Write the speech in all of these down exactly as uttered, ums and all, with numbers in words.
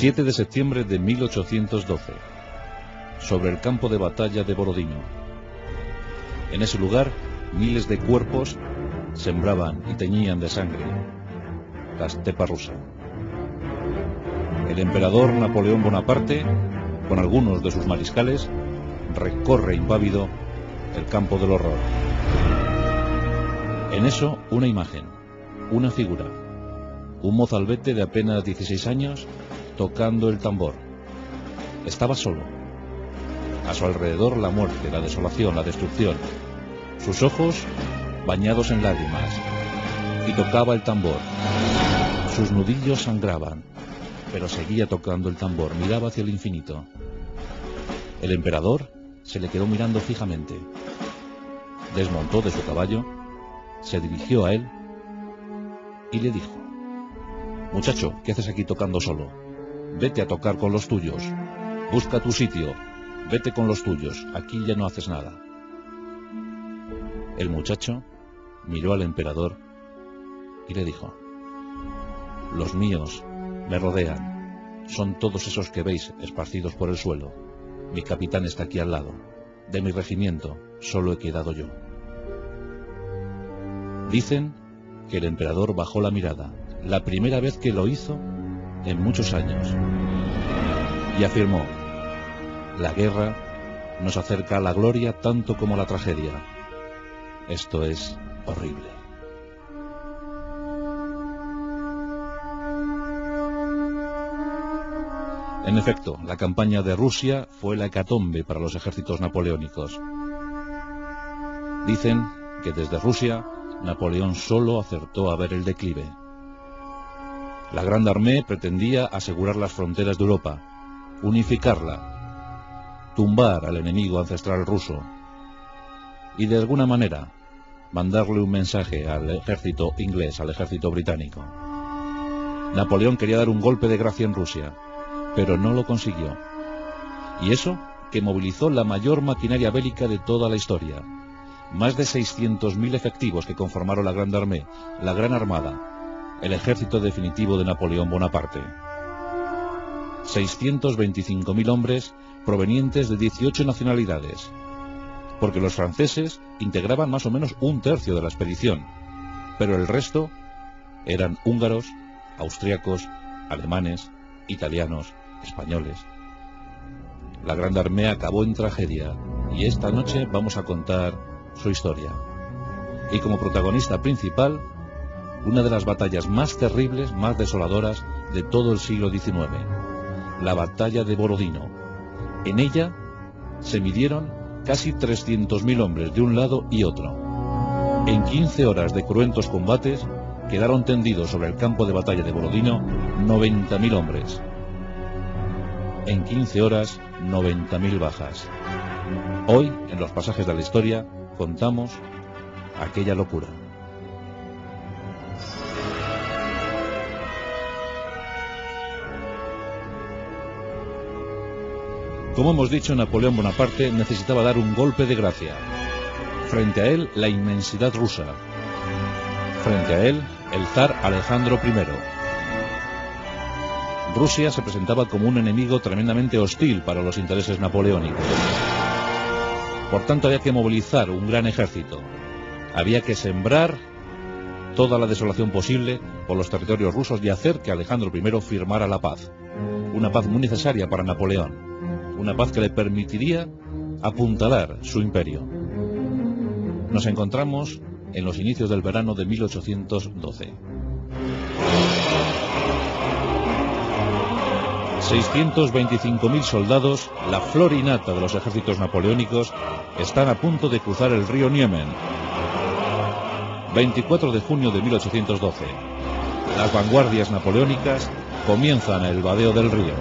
siete de septiembre de mil ochocientos doce, sobre el campo de batalla de Borodino. En ese lugar, miles de cuerpos sembraban y teñían de sangre la estepa rusa. El emperador Napoleón Bonaparte, con algunos de sus mariscales, recorre impávido el campo del horror. En eso, una imagen, una figura, un mozalbete de apenas dieciséis años tocando el tambor. Estaba solo. A su alrededor la muerte, la desolación, la destrucción. Sus ojos bañados en lágrimas. Y tocaba el tambor. Sus nudillos sangraban, pero seguía tocando el tambor, miraba hacia el infinito. El emperador se le quedó mirando fijamente. Desmontó de su caballo, se dirigió a él y le dijo: muchacho, ¿qué haces aquí tocando solo? Vete a tocar con los tuyos. Busca tu sitio. Vete con los tuyos. Aquí ya no haces nada. El muchacho miró al emperador y le dijo: los míos me rodean. Son todos esos que veis esparcidos por el suelo. Mi capitán está aquí al lado. De mi regimiento solo he quedado yo. Dicen que el emperador bajó la mirada, la primera vez que lo hizo en muchos años, y afirmó: la guerra nos acerca a la gloria tanto como la tragedia. Esto es horrible. En efecto, la campaña de Rusia fue la hecatombe para los ejércitos napoleónicos. Dicen que desde Rusia Napoleón solo acertó a ver el declive. La Grande Armée pretendía asegurar las fronteras de Europa, unificarla, tumbar al enemigo ancestral ruso y de alguna manera mandarle un mensaje al ejército inglés, al ejército británico. Napoleón quería dar un golpe de gracia en Rusia, pero no lo consiguió. Y eso que movilizó la mayor maquinaria bélica de toda la historia. Más de seiscientos mil efectivos que conformaron la Grande Armée, la Gran Armada, el ejército definitivo de Napoleón Bonaparte. seiscientos veinticinco mil hombres provenientes de dieciocho nacionalidades, porque los franceses integraban más o menos un tercio de la expedición, pero el resto eran húngaros, austríacos, alemanes, italianos, españoles. La Grande Armée acabó en tragedia, y esta noche vamos a contar su historia. Y como protagonista principal, una de las batallas más terribles, más desoladoras de todo el siglo diecinueve, la batalla de Borodino. En ella se midieron casi trescientos mil hombres de un lado y otro. En quince horas de cruentos combates quedaron tendidos sobre el campo de batalla de Borodino noventa mil hombres. En quince horas, noventa mil bajas. Hoy, en los pasajes de la historia, contamos aquella locura. Como hemos dicho, Napoleón Bonaparte necesitaba dar un golpe de gracia. Frente a él, la inmensidad rusa. Frente a él, el zar Alejandro primero. Rusia se presentaba como un enemigo tremendamente hostil para los intereses napoleónicos. Por tanto, había que movilizar un gran ejército. Había que sembrar toda la desolación posible por los territorios rusos y hacer que Alejandro primero firmara la paz. Una paz muy necesaria para Napoleón. Una paz que le permitiría apuntalar su imperio. Nos encontramos en los inicios del verano de mil ochocientos doce. seiscientos veinticinco mil soldados, la flor y nata de los ejércitos napoleónicos, están a punto de cruzar el río Niemen. veinticuatro de junio de mil ochocientos doce. Las vanguardias napoleónicas comienzan el vadeo del río.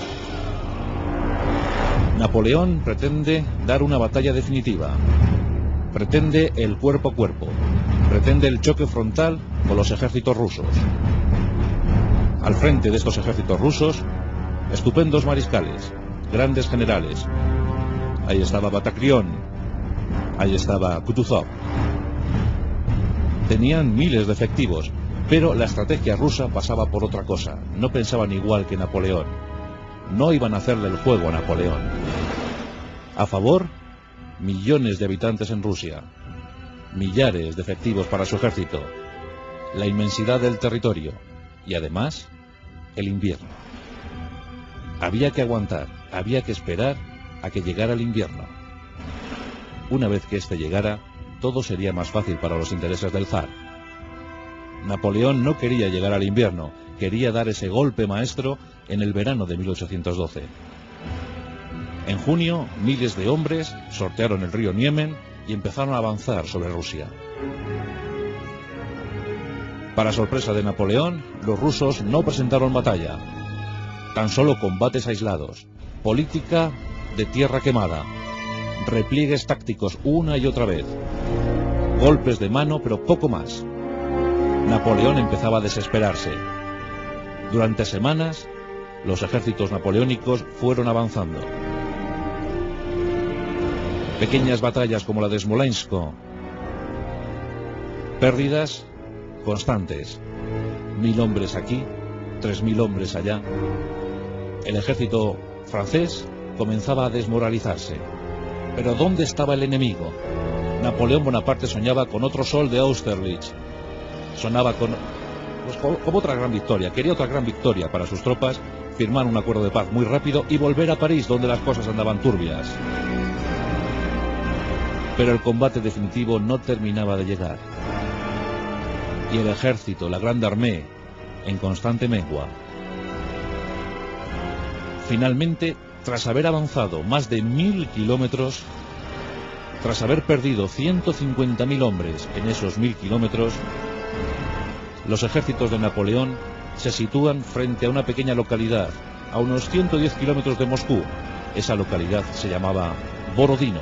Napoleón pretende dar una batalla definitiva. Pretende el cuerpo a cuerpo. Pretende el choque frontal con los ejércitos rusos. Al frente de estos ejércitos rusos, estupendos mariscales, grandes generales. Ahí estaba Batacrión, ahí estaba Kutuzov. Tenían miles de efectivos, pero la estrategia rusa pasaba por otra cosa. No pensaban igual que Napoleón. no iban a hacerle el juego a Napoleón. A favor, millones de habitantes en Rusia, millares de efectivos para su ejército, la inmensidad del territorio y además el invierno. Había que aguantar, había que esperar a que llegara el invierno. Una vez que éste llegara, todo sería más fácil para los intereses del zar. Napoleón no quería llegar al invierno, quería dar ese golpe maestro en el verano de mil ochocientos doce. En junio, miles de hombres sortearon el río Niemen y empezaron a avanzar sobre Rusia. Para sorpresa de Napoleón, los rusos no presentaron batalla, tan solo combates aislados, política de tierra quemada, repliegues tácticos una y otra vez, golpes de mano, pero poco más. Napoleón empezaba a desesperarse. Durante semanas, los ejércitos napoleónicos fueron avanzando. Pequeñas batallas como la de Smolensk, pérdidas constantes, mil hombres aquí, tres mil hombres allá. El ejército francés comenzaba a desmoralizarse. Pero ¿dónde estaba el enemigo? Napoleón Bonaparte soñaba con otro sol de Austerlitz. Sonaba con, pues, como otra gran victoria. Quería otra gran victoria para sus tropas, firmar un acuerdo de paz muy rápido y volver a París, donde las cosas andaban turbias. Pero el combate definitivo no terminaba de llegar. Y el ejército, la Grande Armée, en constante mengua. Finalmente, tras haber avanzado más de mil kilómetros, tras haber perdido ciento cincuenta mil hombres en esos mil kilómetros, los ejércitos de Napoleón se sitúan frente a una pequeña localidad, a unos ciento diez kilómetros de Moscú. Esa localidad se llamaba Borodino.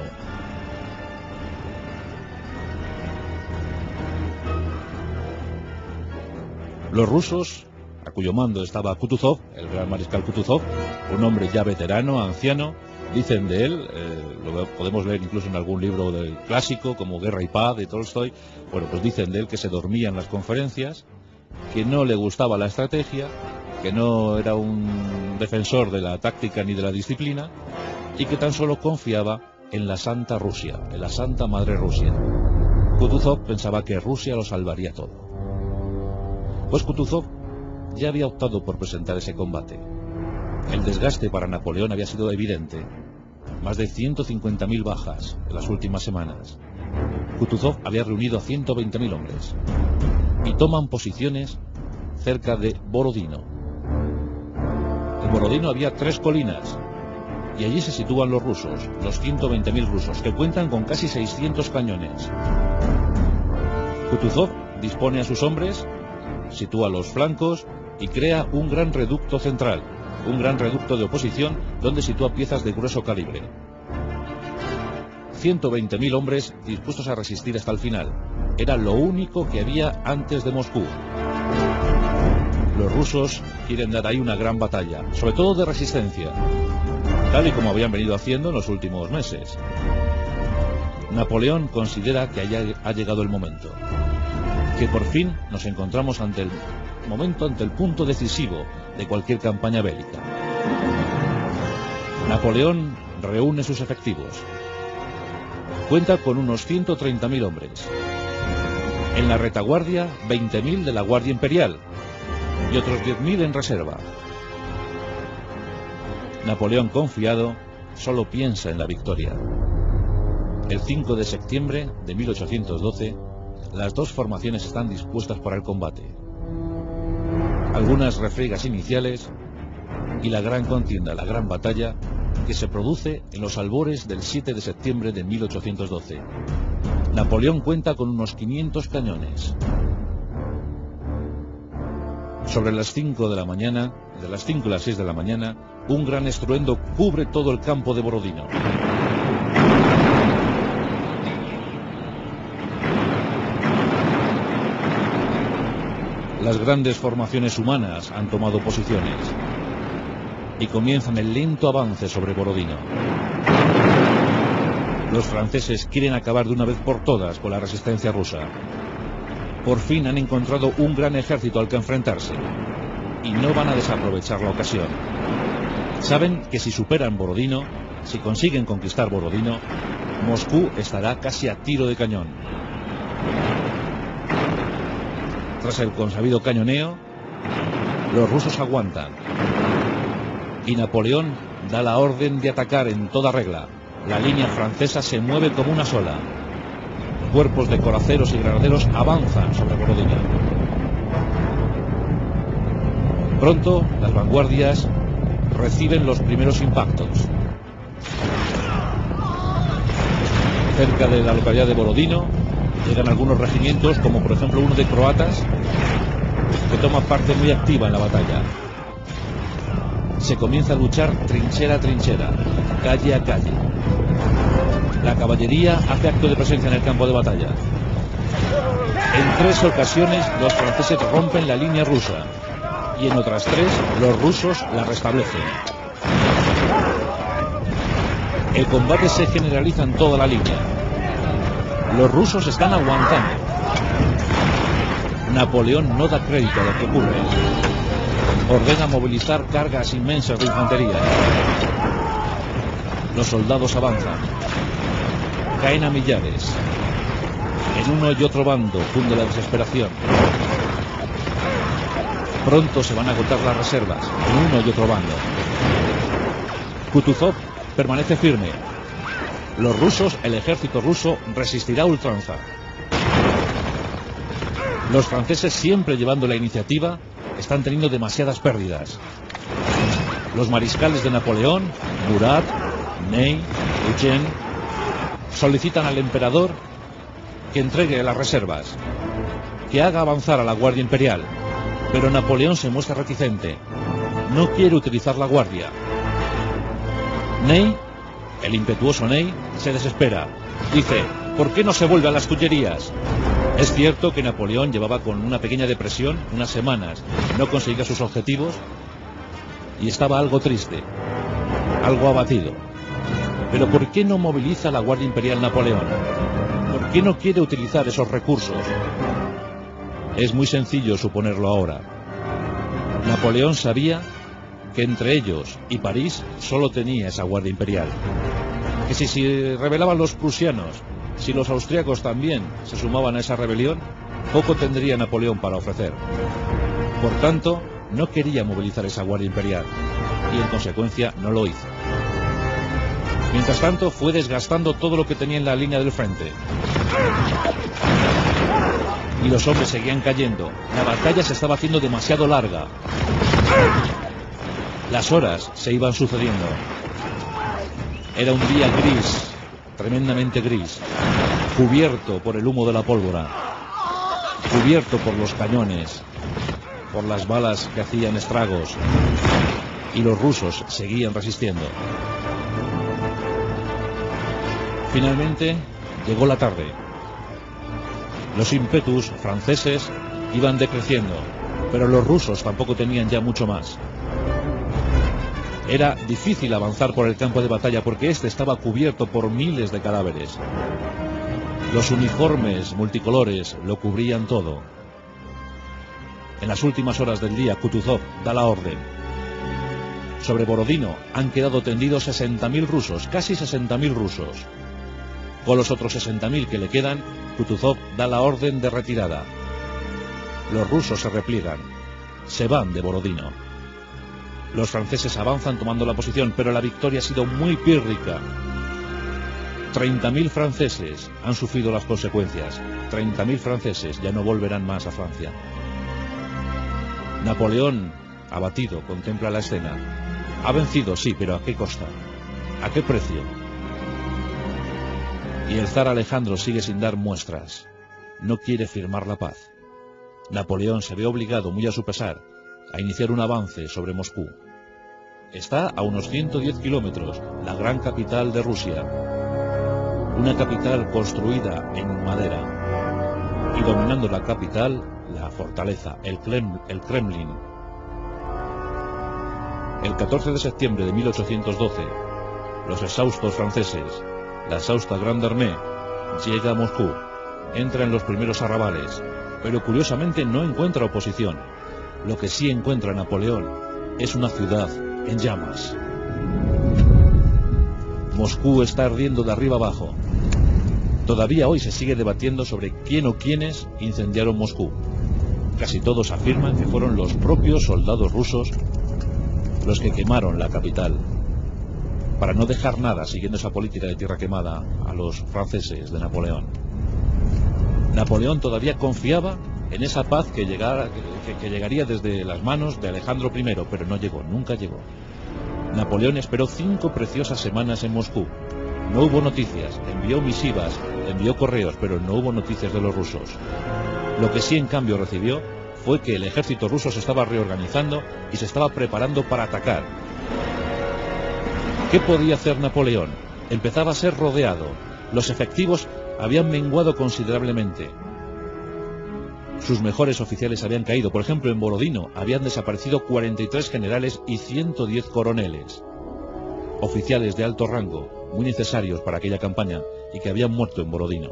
Los rusos, a cuyo mando estaba Kutuzov, el gran mariscal Kutuzov, un hombre ya veterano, anciano, dicen de él, eh, lo podemos leer incluso en algún libro del clásico, como Guerra y Paz, de Tolstoy, bueno, pues dicen de él que se dormía en las conferencias, que no le gustaba la estrategia, que no era un defensor de la táctica ni de la disciplina, y que tan solo confiaba en la Santa Rusia, en la Santa Madre Rusia. Kutuzov pensaba que Rusia lo salvaría todo. Pues Kutuzov ya había optado por presentar ese combate. El desgaste para Napoleón había sido evidente. Más de ciento cincuenta mil bajas en las últimas semanas. Kutuzov había reunido a ciento veinte mil hombres. Y toman posiciones cerca de Borodino. En Borodino había tres colinas. Y allí se sitúan los rusos, los ciento veinte mil rusos, que cuentan con casi seiscientos cañones. Kutuzov dispone a sus hombres, sitúa los flancos y crea un gran reducto central, un gran reducto de oposición donde sitúa piezas de grueso calibre. ciento veinte mil hombres dispuestos a resistir hasta el final. Era lo único que había antes de Moscú. Los rusos quieren dar ahí una gran batalla, sobre todo de resistencia, tal y como habían venido haciendo en los últimos meses. Napoleón considera que haya, ha llegado el momento, que por fin nos encontramos ante el momento, ante el punto decisivo de cualquier campaña bélica. Napoleón reúne sus efectivos. Cuenta con unos ciento treinta mil hombres. En la retaguardia, veinte mil de la Guardia Imperial y otros diez mil en reserva. Napoleón, confiado, solo piensa en la victoria. El cinco de septiembre de mil ochocientos doce, las dos formaciones están dispuestas para el combate. Algunas refriegas iniciales y la gran contienda, la gran batalla que se produce en los albores del siete de septiembre de mil ochocientos doce. Napoleón cuenta con unos quinientos cañones. Sobre las cinco de la mañana, de las cinco a las seis de la mañana, un gran estruendo cubre todo el campo de Borodino. Las grandes formaciones humanas han tomado posiciones y comienzan el lento avance sobre Borodino. Los franceses quieren acabar de una vez por todas con la resistencia rusa. Por fin han encontrado un gran ejército al que enfrentarse y no van a desaprovechar la ocasión. Saben que si superan Borodino, si consiguen conquistar Borodino, Moscú estará casi a tiro de cañón. Tras el consabido cañoneo, los rusos aguantan y Napoleón da la orden de atacar en toda regla. La línea francesa se mueve como una sola. Cuerpos de coraceros y granaderos avanzan sobre Borodino. Pronto, las vanguardias reciben los primeros impactos. Cerca de la localidad de Borodino llegan algunos regimientos, como por ejemplo uno de croatas, que toma parte muy activa en la batalla. Se comienza a luchar trinchera a trinchera, calle a calle. La caballería hace acto de presencia en el campo de batalla. En tres ocasiones los franceses rompen la línea rusa y en otras tres los rusos la restablecen. El combate se generaliza en toda la línea. Los rusos están aguantando. Napoleón no da crédito a lo que ocurre. Ordena movilizar cargas inmensas de infantería. Los soldados avanzan. Caen a millares. En uno y otro bando cunde la desesperación. Pronto se van a agotar las reservas, en uno y otro bando. Kutuzov permanece firme. Los rusos, el ejército ruso, resistirá a ultranza. Los franceses, siempre llevando la iniciativa, están teniendo demasiadas pérdidas. Los mariscales de Napoleón, Murat, Ney, Eugene, solicitan al emperador que entregue las reservas, que haga avanzar a la Guardia Imperial. Pero Napoleón se muestra reticente. No quiere utilizar la guardia. Ney, el impetuoso Ney, se desespera. Dice, ¿por qué no se vuelve a las Tullerías? Es cierto que Napoleón llevaba con una pequeña depresión unas semanas, no conseguía sus objetivos y estaba algo triste, algo abatido. Pero ¿por qué no moviliza la Guardia Imperial Napoleón? ¿Por qué no quiere utilizar esos recursos? Es muy sencillo suponerlo ahora. Napoleón sabía que entre ellos y París solo tenía esa Guardia Imperial. Que si se rebelaban los prusianos, si los austríacos también se sumaban a esa rebelión, poco tendría Napoleón para ofrecer. Por tanto, no quería movilizar esa Guardia Imperial y en consecuencia no lo hizo. Mientras tanto, fue desgastando todo lo que tenía en la línea del frente. Y los hombres seguían cayendo. La batalla se estaba haciendo demasiado larga. Las horas se iban sucediendo. Era un día gris, tremendamente gris, cubierto por el humo de la pólvora, cubierto por los cañones, por las balas que hacían estragos, y los rusos seguían resistiendo. Finalmente llegó la tarde. Los ímpetus franceses iban decreciendo, pero los rusos tampoco tenían ya mucho más. Era difícil avanzar por el campo de batalla porque este estaba cubierto por miles de cadáveres. Los uniformes multicolores lo cubrían todo. En las últimas horas del día, Kutuzov da la orden. Sobre Borodino han quedado tendidos sesenta mil rusos, casi sesenta mil rusos. Con los otros sesenta mil que le quedan, Kutuzov da la orden de retirada. Los rusos se repliegan, se van de Borodino. Los franceses avanzan tomando la posición, pero la victoria ha sido muy pírrica. treinta mil franceses han sufrido las consecuencias. treinta mil franceses ya no volverán más a Francia. Napoleón, abatido, contempla la escena. Ha vencido, sí, pero ¿a qué costa? ¿A qué precio? Y el zar Alejandro sigue sin dar muestras. No quiere firmar la paz. Napoleón se ve obligado, muy a su pesar, a iniciar un avance sobre Moscú. Está a unos ciento diez kilómetros, la gran capital de Rusia. Una capital construida en madera. Y dominando la capital, la fortaleza, el, Krem, el Kremlin. El catorce de septiembre de mil ochocientos doce, los exhaustos franceses, la exhausta Grande Armée, llega a Moscú, entra en los primeros arrabales, pero curiosamente no encuentra oposición. Lo que sí encuentra Napoleón es una ciudad en llamas. Moscú está ardiendo de arriba abajo. Todavía hoy se sigue debatiendo sobre quién o quiénes incendiaron Moscú. Casi todos afirman que fueron los propios soldados rusos los que quemaron la capital, para no dejar nada, siguiendo esa política de tierra quemada, a los franceses de Napoleón. Napoleón todavía confiaba en esa paz que, llegara, que, que llegaría desde las manos de Alejandro primero, pero no llegó, nunca llegó. Napoleón esperó cinco preciosas semanas en Moscú. No hubo noticias, envió misivas, envió correos, pero no hubo noticias de los rusos. Lo que sí en cambio recibió fue que el ejército ruso se estaba reorganizando y se estaba preparando para atacar. ¿Qué podía hacer Napoleón? Empezaba a ser rodeado. Los efectivos habían menguado considerablemente. Sus mejores oficiales habían caído. Por ejemplo, en Borodino habían desaparecido cuarenta y tres generales y ciento diez coroneles. Oficiales de alto rango, muy necesarios para aquella campaña, y que habían muerto en Borodino.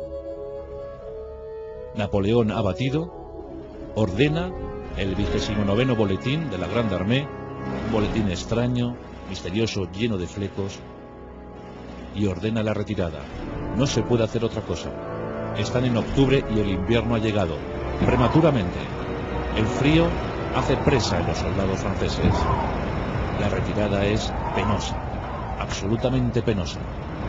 Napoleón abatido, ordena el vigésimo noveno boletín de la Grande Armée, un boletín extraño, misterioso, lleno de flecos, y ordena la retirada. No se puede hacer otra cosa. Están en octubre y el invierno ha llegado. Prematuramente, el frío hace presa en los soldados franceses. La retirada es penosa, absolutamente penosa.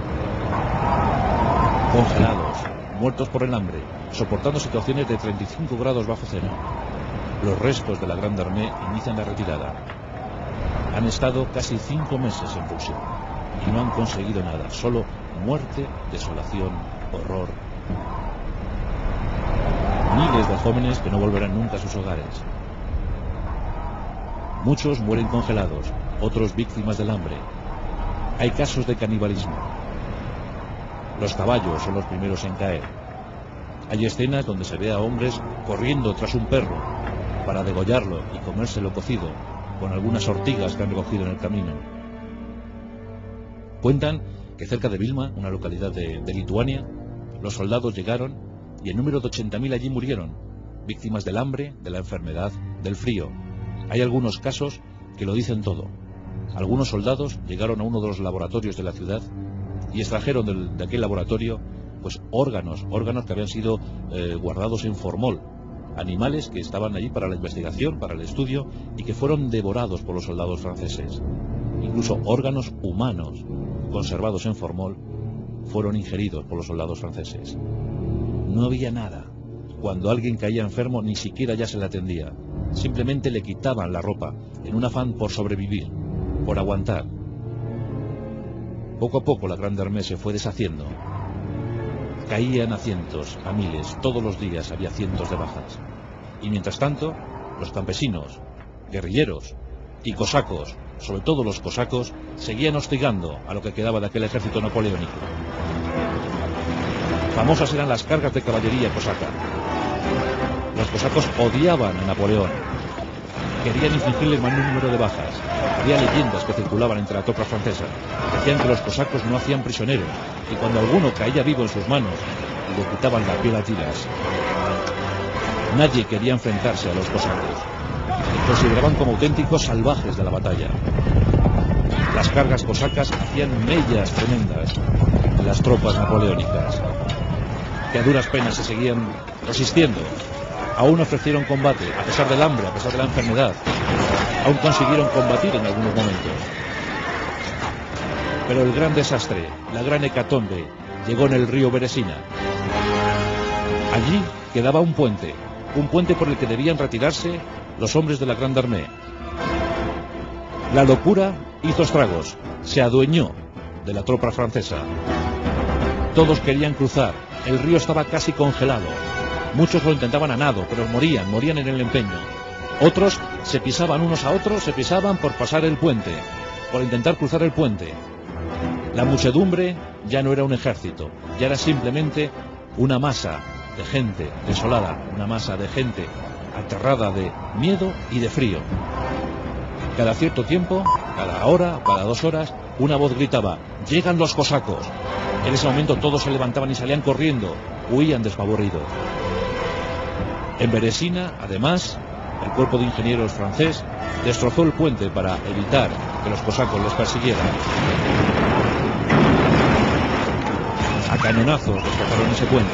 Congelados, muertos por el hambre, soportando situaciones de treinta y cinco grados bajo cero. Los restos de la Grande Armée inician la retirada. Han estado casi cinco meses en Rusia y no han conseguido nada, solo muerte, desolación, horror. Miles de jóvenes que no volverán nunca a sus hogares. Muchos mueren congelados, otros víctimas del hambre. Hay casos de canibalismo. Los caballos son los primeros en caer. Hay escenas donde se ve a hombres corriendo tras un perro para degollarlo y comérselo cocido, con algunas ortigas que han recogido en el camino. Cuentan que cerca de Vilma, una localidad de, de Lituania, los soldados llegaron y el número de ochenta mil allí murieron, víctimas del hambre, de la enfermedad, del frío. Hay algunos casos que lo dicen todo. Algunos soldados llegaron a uno de los laboratorios de la ciudad y extrajeron del, de aquel laboratorio pues órganos, órganos que habían sido eh, guardados en formol, animales que estaban allí para la investigación, para el estudio, y que fueron devorados por los soldados franceses. Incluso órganos humanos conservados en formol fueron ingeridos por los soldados franceses. No había nada. Cuando alguien caía enfermo ni siquiera ya se le atendía. Simplemente le quitaban la ropa, en un afán por sobrevivir, por aguantar. Poco a poco la Grande Armée se fue deshaciendo. Caían a cientos, a miles, todos los días había cientos de bajas. Y mientras tanto, los campesinos, guerrilleros y cosacos, sobre todo los cosacos, seguían hostigando a lo que quedaba de aquel ejército napoleónico. Famosas eran las cargas de caballería cosaca. Los cosacos odiaban a Napoleón. Querían infligirle el mayor número de bajas. Había leyendas que circulaban entre la tropa francesa. Decían que los cosacos no hacían prisioneros, y cuando alguno caía vivo en sus manos, le quitaban la piel a tiras. Nadie quería enfrentarse a los cosacos. Los consideraban como auténticos salvajes de la batalla. Las cargas cosacas hacían mellas tremendas en las tropas napoleónicas, que a duras penas se seguían resistiendo. Aún ofrecieron combate, a pesar del hambre, a pesar de la enfermedad. Aún consiguieron combatir en algunos momentos. Pero el gran desastre, la gran hecatombe, llegó en el río Beresina. Allí quedaba un puente, un puente por el que debían retirarse los hombres de la Grande Armée. La locura hizo estragos, se adueñó de la tropa francesa. Todos querían cruzar, el río estaba casi congelado. Muchos lo intentaban a nado, pero morían, morían en el empeño. Otros se pisaban unos a otros, se pisaban por pasar el puente, por intentar cruzar el puente. La muchedumbre ya no era un ejército, ya era simplemente una masa de gente desolada, una masa de gente aterrada de miedo y de frío. Cada cierto tiempo, cada hora, cada dos horas, una voz gritaba: ¡llegan los cosacos! En ese momento todos se levantaban y salían corriendo, huían despavoridos. En Beresina, además, el cuerpo de ingenieros francés destrozó el puente para evitar que los cosacos les persiguieran. A cañonazos destrozaron ese puente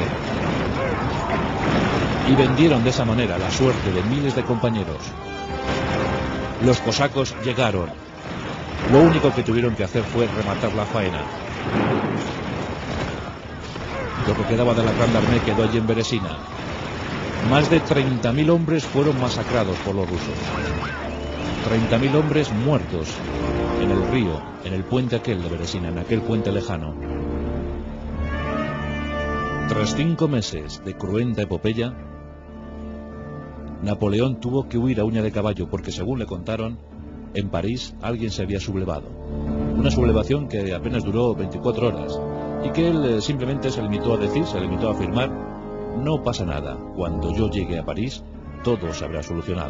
y vendieron de esa manera la suerte de miles de compañeros. Los cosacos llegaron. Lo único que tuvieron que hacer fue rematar la faena. Lo que quedaba de la Grande Armée quedó allí en Beresina. Más de treinta mil hombres fueron masacrados por los rusos. treinta mil hombres muertos en el río, en el puente aquel de Beresina, en aquel puente lejano. Tras cinco meses de cruenta epopeya, Napoleón tuvo que huir a uña de caballo porque, según le contaron, en París alguien se había sublevado. Una sublevación que apenas duró veinticuatro horas y que él eh, simplemente se limitó a decir, se limitó a afirmar: no pasa nada, cuando yo llegue a París todo se habrá solucionado.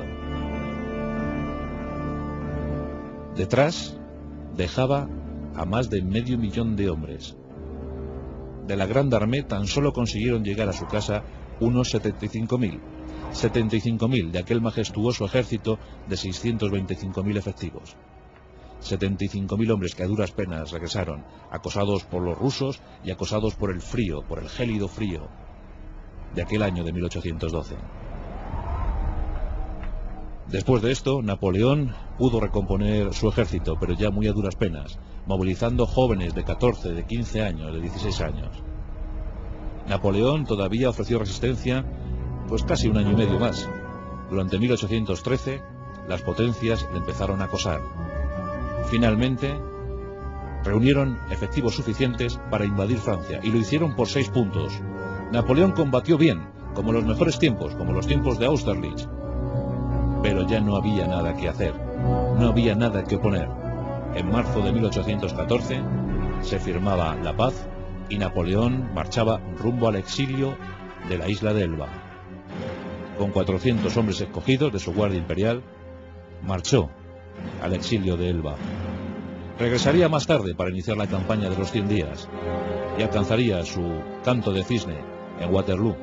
Detrás dejaba a más de medio millón de hombres. De la Grande Armée tan solo consiguieron llegar a su casa unos setenta y cinco mil. setenta y cinco mil de aquel majestuoso ejército de seiscientos veinticinco mil efectivos. setenta y cinco mil hombres que a duras penas regresaron, acosados por los rusos y acosados por el frío, por el gélido frío de aquel año de mil ochocientos doce. Después de esto, Napoleón pudo recomponer su ejército, pero ya muy a duras penas, movilizando jóvenes de catorce, de quince años, de dieciséis años. Napoleón todavía ofreció resistencia pues casi un año y medio más. Durante mil ochocientos trece, las potencias le empezaron a acosar. Finalmente, reunieron efectivos suficientes para invadir Francia, y lo hicieron por seis puntos. Napoleón combatió bien, como en los mejores tiempos, como los tiempos de Austerlitz. Pero ya no había nada que hacer, no había nada que oponer. En marzo de mil ochocientos catorce se firmaba la paz y Napoleón marchaba rumbo al exilio de la isla de Elba. Con cuatrocientos hombres escogidos de su guardia imperial, marchó al exilio de Elba. Regresaría más tarde para iniciar la campaña de los cien días y alcanzaría su canto de cisne en Waterloo.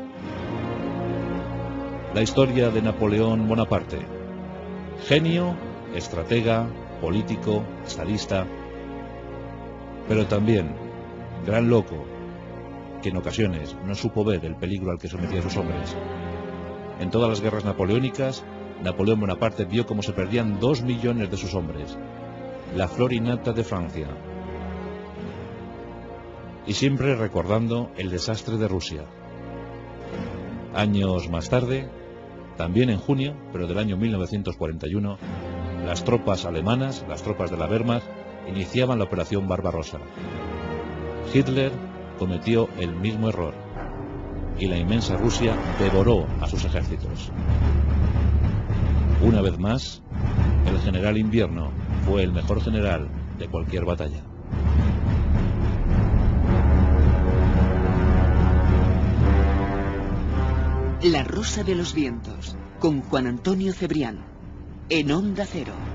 La historia de Napoleón Bonaparte: genio, estratega, político, estadista, pero también gran loco, que en ocasiones no supo ver el peligro al que sometía a sus hombres. En todas las guerras napoleónicas, Napoleón Bonaparte vio cómo se perdían dos millones de sus hombres, la flor innata de Francia, y siempre recordando el desastre de Rusia. Años más tarde, también en junio, pero del año mil novecientos cuarenta y uno, las tropas alemanas, las tropas de la Wehrmacht, iniciaban la operación Barbarossa. Hitler cometió el mismo error y la inmensa Rusia devoró a sus ejércitos. Una vez más, el general Invierno fue el mejor general de cualquier batalla. La Rosa de los Vientos, con Juan Antonio Cebrián, en Onda Cero.